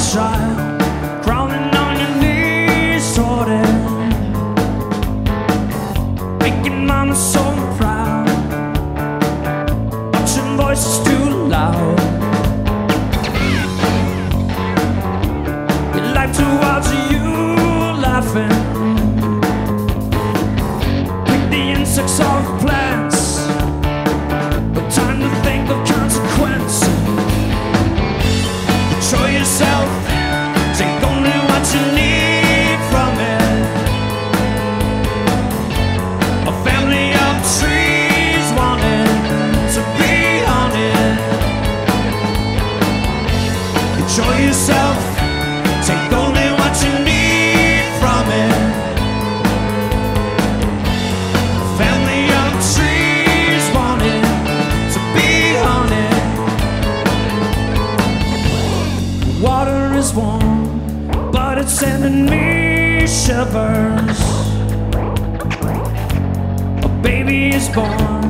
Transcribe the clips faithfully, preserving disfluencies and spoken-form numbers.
child, crawling on your knees, sorted, making mama so proud, watching voices too loud. Your life towards you laughing, pick the insects off plants, but time to think of consequences. Show yourself, take only what you need from it. A family of trees wanted to be on it. Enjoy yourself, take only what you need from it. A family of trees wanted to be on it. Water is warm, but it's sending me shivers. A baby is born,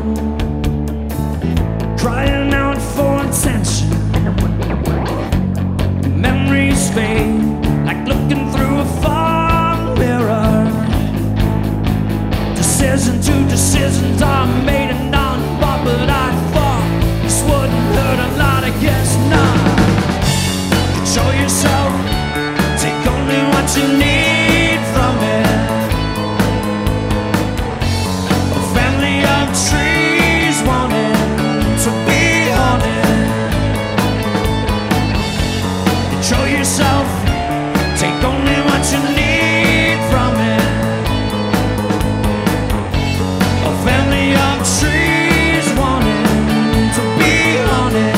crying out for attention. Memories fade, like looking through a fog mirror. Decision to decisions are made and done, but I thought this wouldn't hurt a lot, I guess not. Show yourself, take only what you need from it. A family of trees wanted to be on it. Show yourself, take only what you need from it. A family of trees wanted to be on it.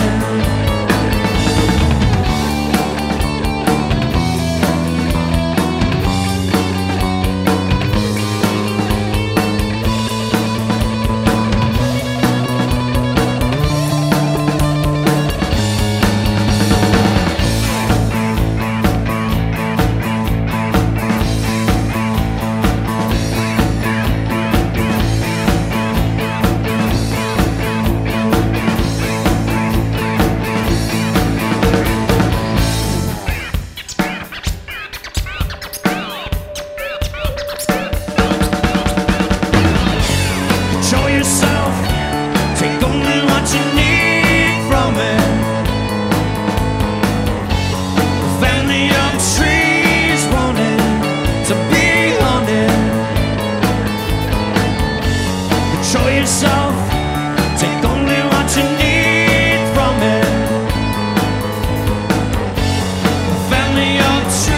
Show yourself, take only what you need from it. A family of trees wanted to be on it. Show yourself, take only what you need from it. A family of trees.